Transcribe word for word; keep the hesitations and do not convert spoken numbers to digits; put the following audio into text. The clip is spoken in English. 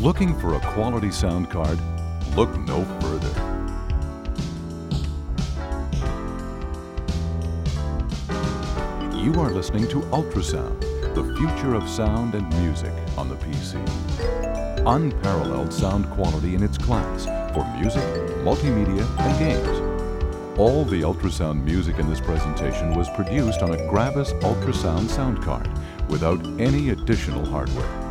Looking for a quality sound card? Look no further. You are listening to Ultrasound, the future of sound and music on the P C. Unparalleled sound quality in its class for music, multimedia, and games. All the ultrasound music in this presentation was produced on a Gravis Ultrasound sound card without any additional hardware.